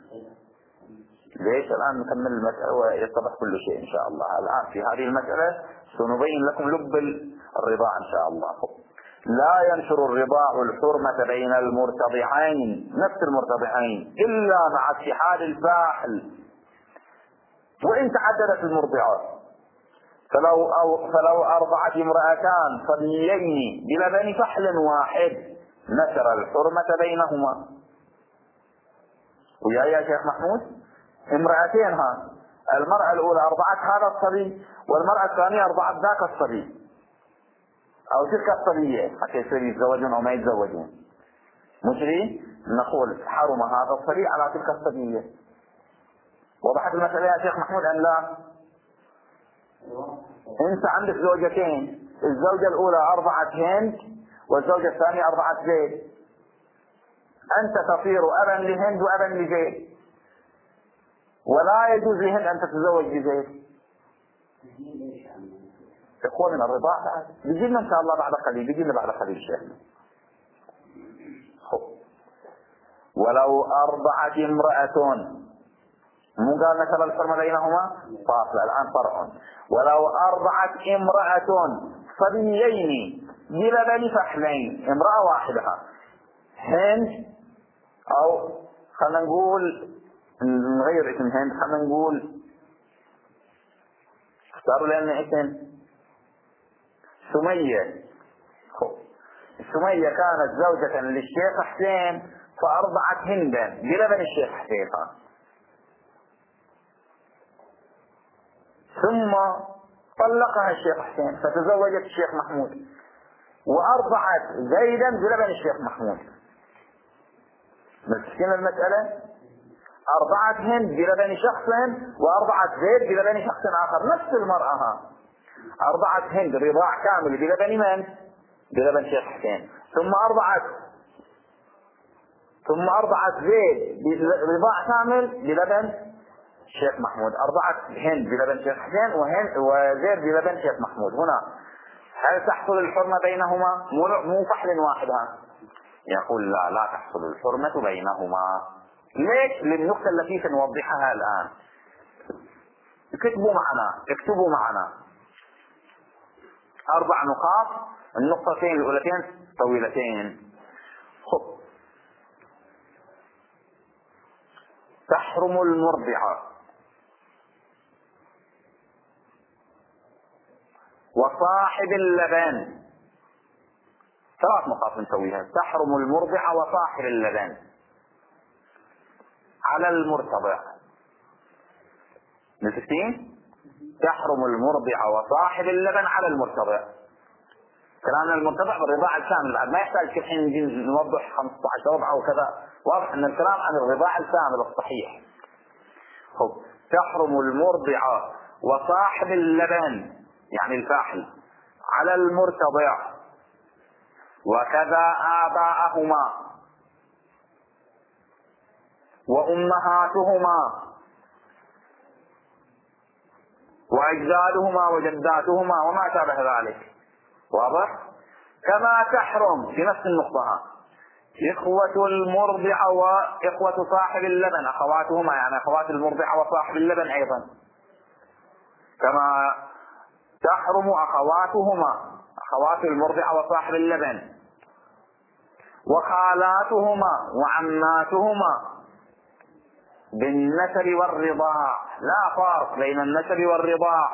ليش الآن نكمل المسألة ويتضح كل شيء إن شاء الله. الآن في هذه المسألة سنبين لكم لب الرضاع إن شاء الله. لا ينشر الرضاع الحرمة بين المرتضعين، نفس المرتضعين، إلا مع اتحاد الفاحل وإن تعددت المرضعات. فلو, أو فلو أرضعت امرأتان صبيين بلبن فحل واحد نشر الحرمة بينهما. ويا يا شيخ محمود، امرأتين ها، المرأة الأولى أرضعت هذا الصبي والمرأة الثانية أرضعت ذاك الصبي أو تلك الصبية حتى يصير يتزوجون أو ما يتزوجون. مجري نقول حرم هذا الصبي على تلك الصبية. وضحت المسألة يا شيخ محمود أم لا؟ أنت عندك زوجتين، الزوجة الأولى أرضعت هند والزوجة الثانية أرضعت زيد، أنت تصير أبا لهند وأبا لزيد، ولا يجوز لهند أن تتزوج بزيد. إخوة من الرضاع بعد بيجينا إن شاء الله بعد قليل، بيجينا بعد قليل شيخنا. ولو أرضعت امرأة، مو قال نشر الحرمة بينهما فاصلة، الآن فرع. ولو أرضعت امرأة صبيين بلبن فحلين، امرأة واحدة هند، أو خلنا نقول نغير اسم هند، خلنا نقول اختاروا لنا اسم سمية. سمية كانت زوجة للشيخ حسين فأرضعت هندا بلبن الشيخ حسين، ثم طلقها الشيخ حسين فتزوجت الشيخ محمود وأرضعت زيدا بلبن الشيخ محمود. مسكين المسألة، أرضعت هند بلبن شخص وأرضعت زيد بلبن شخص آخر، نفس المرأة. أرضعت هند رضاع كامل بلبن من؟ بلبن شيخ حسين، ثم أرضعت ثم أرضعت زيد برضاع كامل بلبن شيخ محمود. أرضعت هند بلبن شيخ حسين وهند وزيد بلبن شيخ محمود. هنا هل تحصل الحرمة بينهما؟ مو فحل واحدها. يقول لا لا تحصل الحرمة بينهما ليش؟ للنقطة التي سنوضحها الآن. اكتبوا معنا اكتبوا معنا أربع نقاط، النقطتين الأولتين طويلتين. خب، تحرم المرضعة وصاحب اللبن. ثلاث نقاط نسويها. تحرم المرضعة وصاحب اللبن على المرتضع. متفقين؟ تحرم المرضعة وصاحب اللبن على المرتضع. كلامنا المرتضع بالرضاعة الكامل، بعد ما يحتاج الحين نجي نوضح خمسة عشر ربعة وكذا. واضح ان الكلام عن الرضاعة الكامل الصحيح. خب، تحرم المرضعة وصاحب اللبن يعني الفاحل على المرتضع، وكذا آباءهما وأمهاتهما وأجدادهما وجداتهما وما شابه ذلك. واضح؟ كما تحرم في نفس النقطة إخوة المرضعة وإخوة صاحب اللبن، أخواتهما يعني أخوات المرضعة وصاحب اللبن أيضا. كما تحرم أخواتهما أخوات المرضعة وصاحب اللبن، وخالاتهما وعماتهما بالنسب والرضاع. لا فرق بين النسب والرضاع.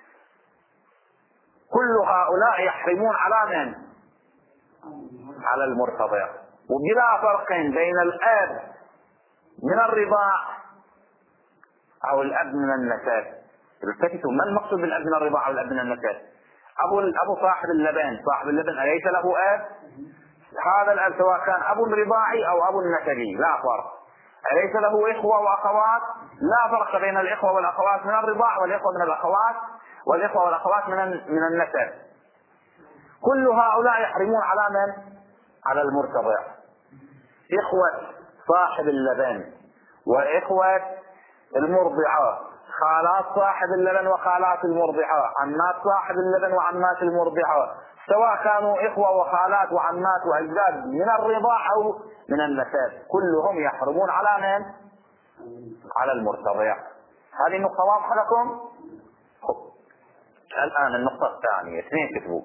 كل هؤلاء يحرمون على من؟ على المرتضع. وبلا فرق بين الأب من الرضاع أو الأب من النسب. التفتوا، ما المقصود بالأب من الرضاع أو الأب من النسب؟ أبو أبو صاحب اللبن، صاحب اللبن أليس له أب؟ هذا الأب سواء كان أبو رضاعي أو أبو نسبي لا فرق. أليس له إخوة وأخوات؟ لا فرق بين الإخوة والأخوات من الرضاع والإخوة من الأخوات والإخوة والأخوات من من النسب. كل هؤلاء يحرمون على من؟ على المرتضع. إخوة صاحب اللبن وإخوة المرضعة، خالات صاحب اللبن وخالات المرضعة، عمات صاحب اللبن وعمات المرضعة، سواء كانوا إخوة وخالات وعمات وأجداد من الرضاع أو من النسب، كلهم يحرمون على من؟ على المرتضع. هذه النقطة واضحة لكم؟ الآن النقطة الثانية، اثنين كتبوا.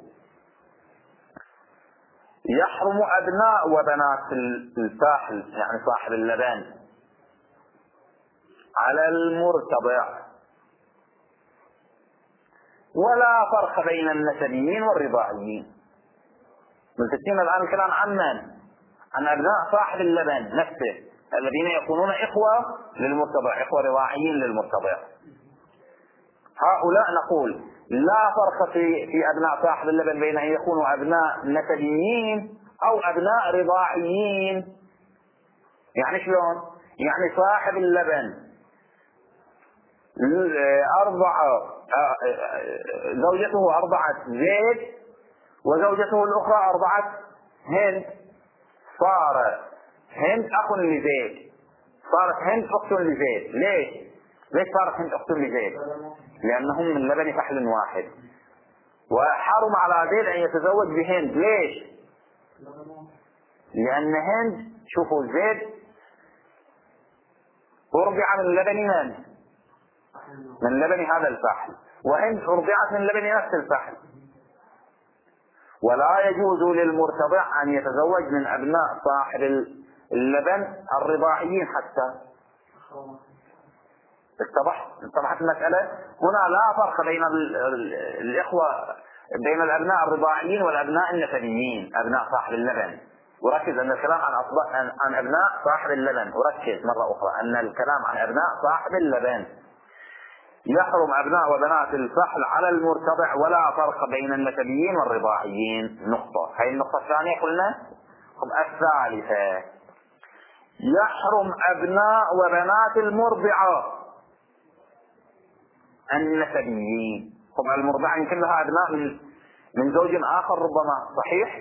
يحرم أبناء وبنات الفاحل يعني صاحب اللبن على المرتضع، ولا فرق بين النسبيين والرضاعيين. ملتزمين الآن الكلام عن من؟ عن أبناء صاحب اللبن نفسه الذين يكونون إخوة للمرتضع، إخوة رضاعيين للمرتضع. هؤلاء نقول لا فرق في في أبناء صاحب اللبن بين أن يكونوا أبناء نسبيين أو أبناء رضاعيين. يعني شلون؟ يعني صاحب اللبن أرضع زوجته أرضعت زيد وزوجته الأخرى أرضعت هند، صار هند أخ لزيد، صارت هند أخت لزيد. ليش؟ ليش صارت هند أخت لزيد؟ لأنهم من لبن فحل واحد، وحرم على زيد أن يتزوج بهند. ليش؟ لأن هند، شوفوا، زيد أرضع من لبن من؟ من لبن هذا الفحل، وهند أرضعت من لبن نفس الفحل. ولا يجوز للمرتضع أن يتزوج من أبناء صاحب اللبن الرضاعيين حتى. اتضح اتضحت المسألة. هنا لا فرق بين الإخوة، بين الأبناء الرضاعيين والأبناء النسبيين، أبناء صاحب اللبن. وركز أن الكلام عن عن أبناء صاحب اللبن، وركز مرة أخرى أن الكلام عن أبناء صاحب اللبن. يحرم أبناء وبنات الفحل على المرتضع، ولا فرق بين النسبيين والرضاعيين. نقطة. هذه النقطة الثانية قلنا. الثالثة، يحرم أبناء وبنات المرضعة النسبيين. طبعا المرضعة يمكن لها أبناء من من زوج آخر ربما، صحيح؟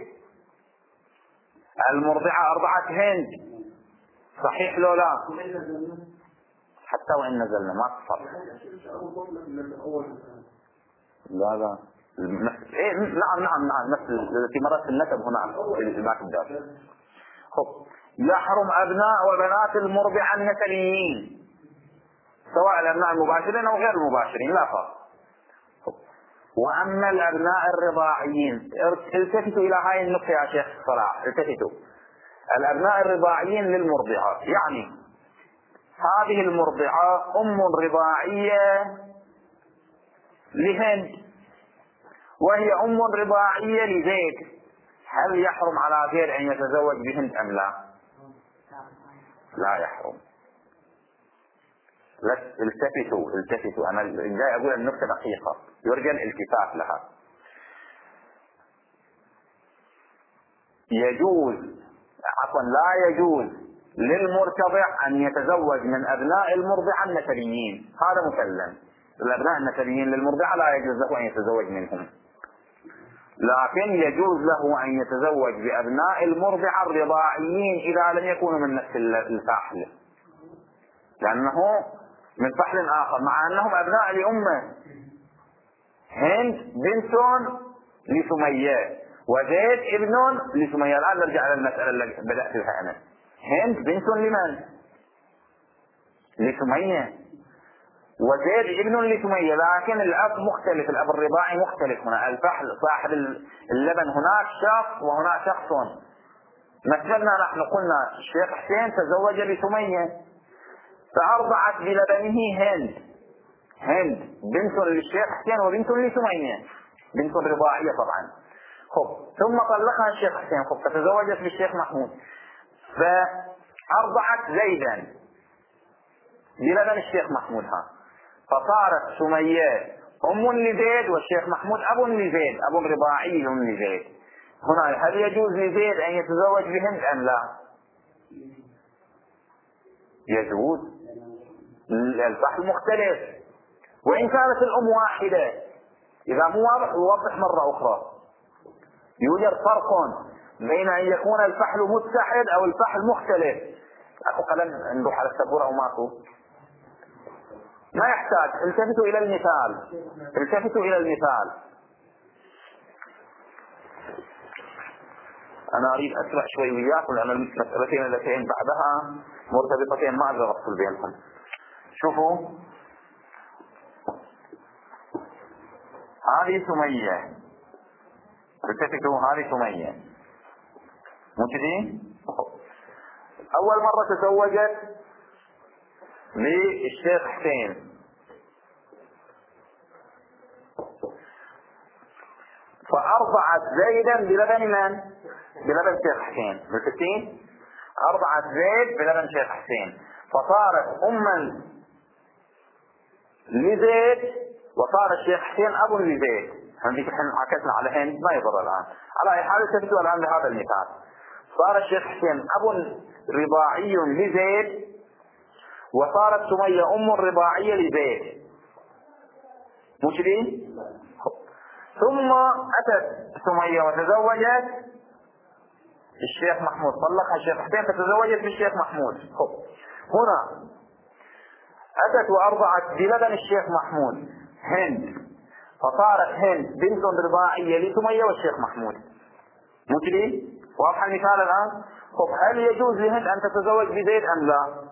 المرضعة أرضعت هند، صحيح لو لا؟ حتى وإن نزلنا ما تصل. لا لا إيه، نعم نعم نعم، مثل في مرات النسب هنا في الباك الدار. يحرم أبناء وبنات المرضعة النسليين سواء الأبناء المباشرين أو غير المباشرين لا فرق. وأما الأبناء الرضاعيين، التفتوا إلى هاي النقطة يا شيخ صلاح، التفتوا. الأبناء الرضاعيين للمرضعات، يعني هذه المرضعة أم رضاعية لهند وهي أم رضاعية لزيد، هل يحرم على زيد أن يتزوج بهند أم لا؟ لا يحرم. التفتوا التفتوا أنا جاي أقول النقطة دقيقة يرجى الالتفات لها. يجوز عفوا لا يجوز للمرتضع أن يتزوج من أبناء المرضعة النسبيين، هذا مسلم. الأبناء النسبيين للمرضعة لا يجوز له أن يتزوج منهم، لكن يجوز له أن يتزوج بأبناء المرضعة الرضاعيين إذا لم يكونوا من نفس الفحل، لأنه من فحل آخر مع أنهم أبناء لأمه. هند بنت لسمية وزيد ابن لسمية. الآن نرجع للمسألة التي بدأت بها أنا. هند بنت لمن؟ لسمية، وزيد ابن لسمية، لكن الأب مختلف، الأب الرضاعي مختلف. هنا الفحل صاحب اللبن هناك شخص وهناك شخص. مثلنا نحن قلنا الشيخ حسين تزوج بسمية فأرضعت بلبنه هند، هند بنت للشيخ حسين وبنت لسمية، بنت رضاعية طبعا. خب ثم طلقها الشيخ حسين، خب فتزوجت بالشيخ محمود فأرضعت زيدا بلبن الشيخ محمود، ها فصارت سمية أم لزيد والشيخ محمود أب لزيد، أب رضاعي لزيد. هنا هل يجوز لزيد أن يتزوج بهند أم لا؟ يجوز. الفحل مختلف وإن كانت الأم واحدة. إذا مو واضح يوضح مرة أخرى. يوجد فرق بين أن يكون الفحل متحد أو الفحل مختلف. أكو قلم نروح على السبورة أو ماكو؟ ما يحتاج. التفتوا إلى المثال، التفتوا إلى المثال. أنا أريد أسرع شوي وياكم لأن المسألتين اللتين بعدها مرتبطتين، ما أقدر أفصل بينهم. شوفوا هذه سمية، التفتوا هذه سمية مو كذي؟ أول مرة تزوجت للشيخ حسين فأرضعت زيدا بلبن من؟ بلبن الشيخ حسين. بالستين أرضعت زيد بلبن الشيخ حسين فصارت أما لزيد وصار الشيخ حسين أب لزيد. هنديك احنا عكسنا على هند ما يضر الآن. على أي حال تفتوا الآن بهذا المثال. صار الشيخ حسين أب رضاعي لزيد وصارت سمية أم رضاعية لزيد، مو كذي؟ ثم أتت سمية وتزوجت الشيخ محمود، طلقها الشيخ حسين فتزوجت بالشيخ محمود. هنا أتت وأرضعت بلبن الشيخ محمود هند فصارت هند بنت رضاعية لسمية والشيخ محمود، مو كذي؟ واضح المثال الآن؟ طب هل يجوز لهند أن تتزوج بزيد أم لا؟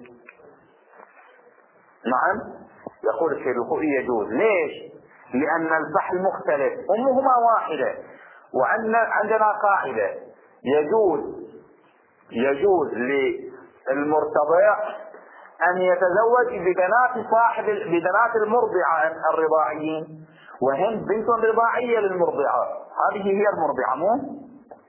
نعم يقول الشيخ الخوئي يجوز. ليش؟ لأن الفحل مختلف، أمهما واحدة، وعندنا قاعدة يجوز يجوز للمرتضع أن يتزوج ببنات صاحب ببنات المرضعة الرضاعيين، وهند بنت رضاعية للمرضعة، هذه هي المرضعة مو؟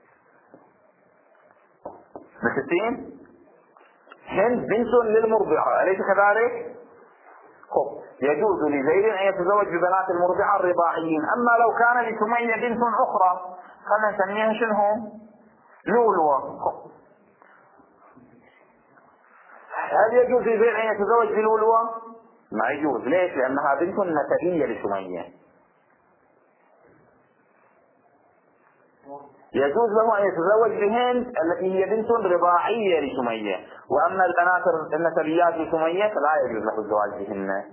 بستين هند بنت للمرضعة أليس كذلك؟ خب يجوز لزيد أن يتزوج ببنات المرضعة الرضاعيين. أما لو كان لسمية بنت أخرى خلنا نسميها شنو؟ لولوة. هل يجوز لزيد أن يتزوج بلولوة؟ ما يجوز. ليش؟ لأنها بنت نسبية لسمية. يجوز له أن يتزوج بهند التي هي بنت رضاعية لسمية، وأما البنات النسبيات لسمية فلا يجوز له الزواج بهن.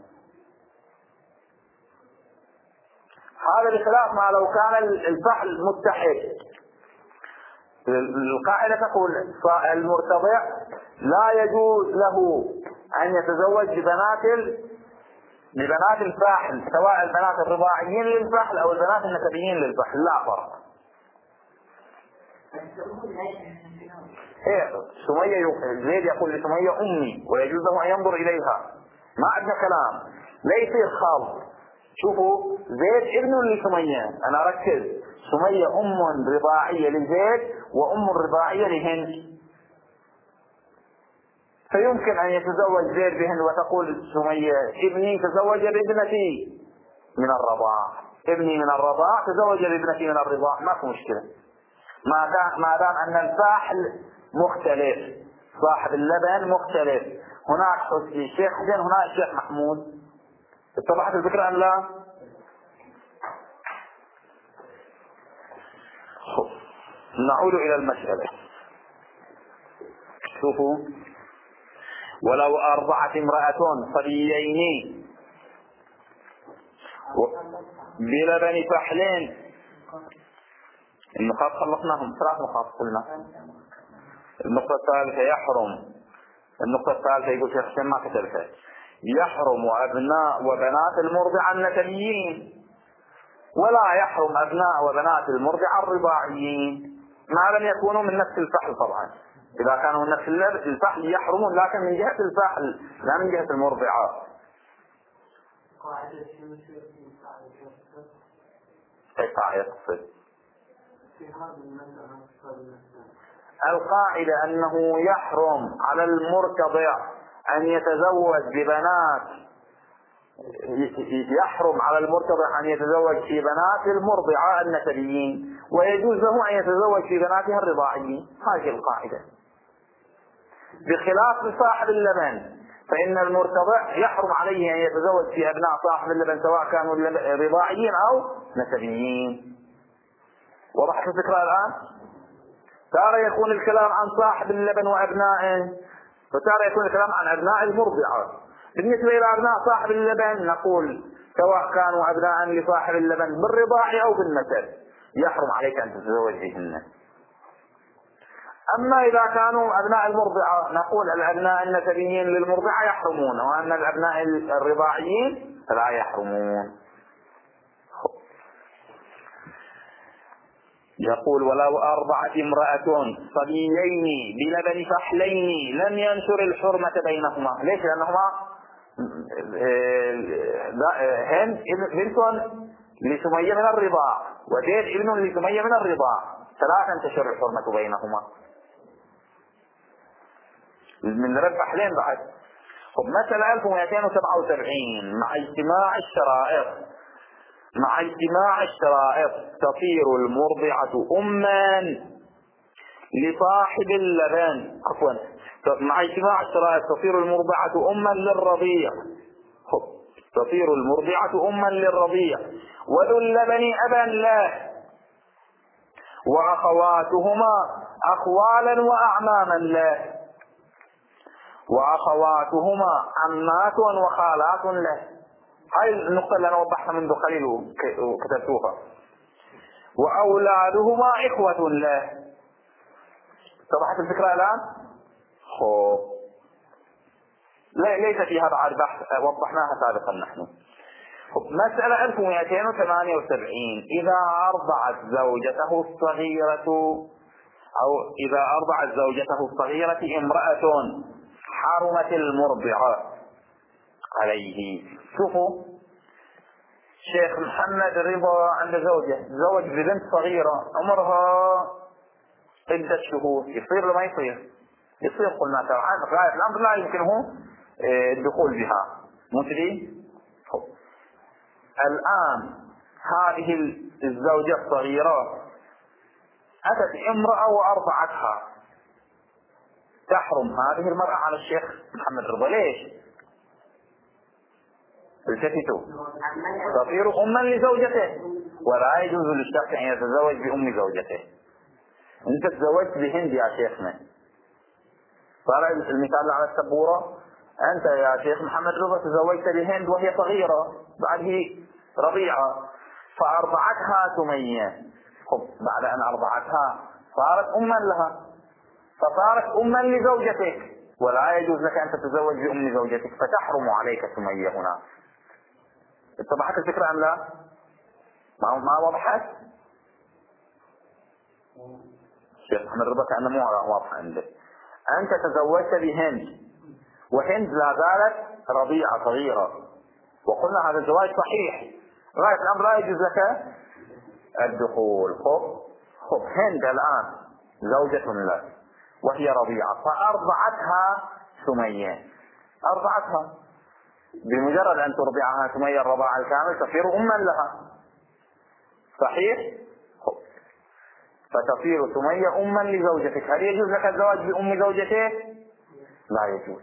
هذا بخلاف ما لو كان الفحل متحد. القاعدة تقول المرتضع لا يجوز له أن يتزوج ببنات ببنات الفاحل، سواء البنات الرضاعيين للفحل أو البنات النسبيين للفحل، لا فرق. إيه سمية زيد يقول لسمية أمي ويجوز له أن ينظر إليها، ما عندنا كلام، لا يصير خالص. شوفوا زيد ابن لسمية، أنا أركز، سمية أم رضاعية لزيد وأم رضاعية لهند، فيمكن أن يتزوج زيد بهند وتقول سمية ابني تزوج بابنتي من الرضاع، ابني من الرضاع تزوج بابنتي من الرضاع، ما في مشكلة، ما دام أن الفاحل مختلف، صاحب اللبن مختلف. هناك الشيخ حسين، هناك الشيخ محمود، اتضحت الفكرة أم لا؟ نعود إلى المسألة. شوفوا، ولو أرضعت امرأة صبيين بلبن فحلين، النقاط خلصناهم، ثلاث نقاط قلنا. النقطة الثالثة يحرم، النقطة الثالثة يقول شيخ حسين ما كتبتها، يحرم أبناء وبنات المرضعة النسبيين، ولا يحرم أبناء وبنات المرضعة الرضاعيين ما لم يكونوا من نفس الفحل. طبعا إذا كانوا من نفس الفحل يحرمون، لكن من جهة الفحل لا من جهة المرضعة. أي قاعدة تصل القاعدة أنه يحرم على المرتضع أن يتزوج ببنات، يحرم على المرتضع أن يتزوج في بنات المرضعة النسبيين، ويجوز له أن يتزوج في بناتها الرضاعيين. هذه القاعدة. بخلاف صاحب اللبن، فإن المرتضع يحرم عليه أن يتزوج في أبناء صاحب اللبن سواء كانوا رضاعيين أو نسبيين. وضحت الفكرة الآن؟ تارة يكون الكلام عن صاحب اللبن وأبنائه، وتارة يكون الكلام عن أبناء المرضعة. بالنسبة إلى أبناء صاحب اللبن نقول سواء كانوا أبناء لصاحب اللبن بالرضاع أو بالنسب يحرم عليك أن تتزوج بهن. أما إذا كانوا أبناء المرضعة نقول الأبناء النسبيين للمرضعة يحرمون، وأن الأبناء الرضاعيين فلا يحرمون. يقول ولو أرضعت امرأة صبيين بلبن فحلين لم ينشر الحرمة بينهما. ليش؟ لأنهما هند بنت لسمية من الرضاع وزيد ابن لسمية من الرضاع، فلا تنتشر الحرمة بينهما. من رب فحلين بعد. مثلا ألف ومئتين وسبعة وسبعين مع اجتماع الشرائط مع اجتماع الشرائط تصير المرضعة أما لصاحب اللبن، عفوا مع اجتماع الشرائط تصير المرضعة أما للرضيع، تصير المرضعة أما للرضيع وذو اللبن أبا له، وأخواتهما أخوالا وأعماما له، وأخواتهما عمات وخالات له. هاي النقطة اللي أنا وضحتها منذ قليل وكتبتوها. وأولادهما إخوة له. صبحت الفكرة الآن؟ خب ليس فيها بعد بحث، وضحناها سابقا نحن. مسألة ألف ومئتين وثمانية وسبعين إذا أرضعت زوجته الصغيرة أو إذا أرضعت زوجته الصغيرة امرأة حرمت المرضعة عليه. شوفوا شيخ محمد رضا عند زوجه زوج ببنت صغيرة عمرها عدة شهور، يصير ولا ما يصير؟ يصير. قلنا في غاية الأمر لا يمكنه الدخول بها. مدري الآن هذه الزوجة الصغيرة أتت امرأة وأرضعتها، تحرم هذه المرأة على الشيخ محمد رضا. ليش؟ التفتوا تصير أما لزوجته، ولا يجوز للشخص أن يتزوج بأم زوجته. أنت تزوجت بهند يا شيخنا، صار المثال على السبورة، أنت يا شيخ محمد رضا تزوجت بهند وهي صغيرة، بعد هي رضيعة، فأرضعتها سمية. خب بعد أن أرضعتها صارت أما لها، فصارت أما لزوجتك، ولا يجوز لك أن تتزوج بأم زوجتك، فتحرم عليك سمية هنا. اتضحت الفكرة أم لا؟ ما ما وضحت؟ شيخ محمد رضا كأنه مو واضحة عندك. أنت تزوجت بهند، وهند لا زالت رضيعة صغيرة، وقلنا هذا الزواج صحيح، غاية الأمر لا يجوز لك الدخول. خب خب هند الآن زوجة لك وهي رضيعة، فأرضعتها سمية، أرضعتها، بمجرد أن ترضعها سمية الرضاعة الكامل تصير أما لها، صحيح؟ فتصير سمية أما لزوجتك. هل يجوز لك الزواج بأم زوجتك؟ لا يجوز.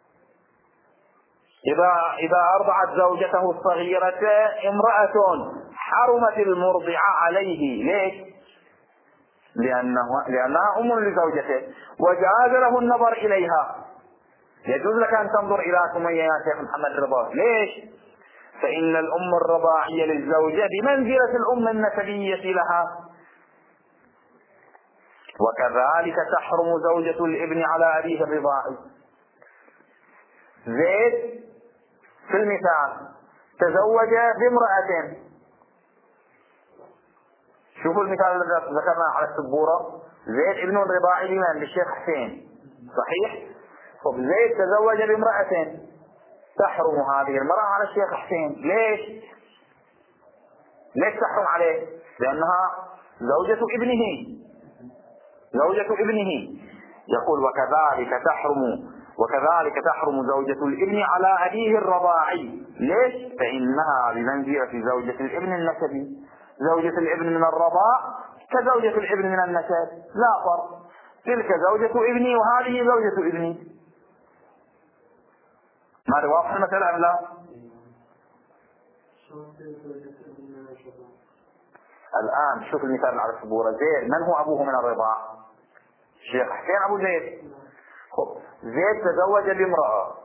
إذا إذا أرضعت زوجته الصغيرة امرأة حرمت المرضعة عليه، ليش؟ لأنه لأنها أم لزوجته وجاز له النظر إليها. يجوز لك أن تنظر إلى سمية يا شيخ محمد رضا، ليش؟ فإن الأم الرضاعية للزوجة بمنزلة الأم النسبية لها. وكذلك تحرم زوجة الابن على أبيه الرضاعي. زيد في المثال تزوج بامرأة، شوفوا المثال الذي ذكرنا على السبورة، زيد ابن الرضاعي لمن؟ للشيخ حسين، صحيح؟ طب زيد تزوج بامرأة، تحرم هذه المرأة على الشيخ حسين، ليش؟ ليش تحرم عليه؟ لأنها زوجة ابنه، زوجة ابنه. يقول وكذلك تحرم وكذلك تحرم زوجة الابن على أبيه الرضاعي، ليش؟ فإنها بمنزلة زوجة الابن النسبي. زوجة الابن من الرضاع كزوجة الابن من النسب، لا فرق، تلك زوجة ابني وهذه زوجة ابني. ما واضح المسألة أم لا؟ الآن شوف المثال على السبورة، زيد من هو أبوه من الرضاع؟ الشيخ حسين أبو زيد. خب زيد تزوج بامرأة،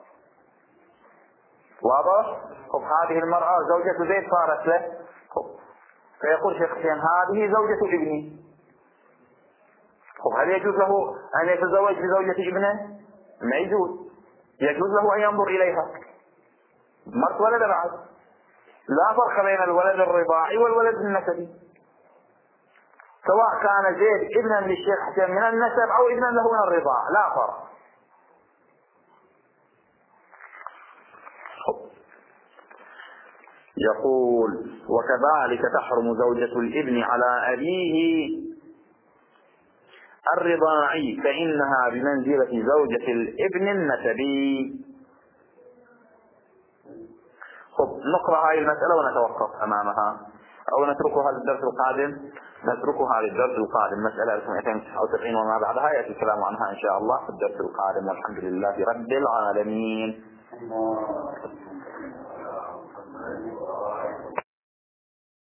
واضح؟ خب هذه المرأة زوجة زيد صارت له، خب فيقول شيخ حسين هذه زوجة ابني. خب هل يجوز له أن يتزوج بزوجة ابنه؟ ما يجوز. يجوز له أن ينظر إليها، مرت ولد بعد، لا فرق بين الولد الرضاعي والولد النسبي، سواء كان زيد ابنا للشيخ حسين من النسب أو ابنا له من الرضاع، لا فرق. يقول وكذلك تحرم زوجة الابن على أبيه الرضاعي فإنها بمنزلة زوجة الابن النسبي. خب نقرأ هذه المسألة ونتوقف أمامها أو نتركها للدرس القادم، نتركها للدرس القادم. مسألة مئتين وتسعة وسبعين وما بعدها يأتي الكلام عنها إن شاء الله في الدرس القادم، والحمد لله رب العالمين.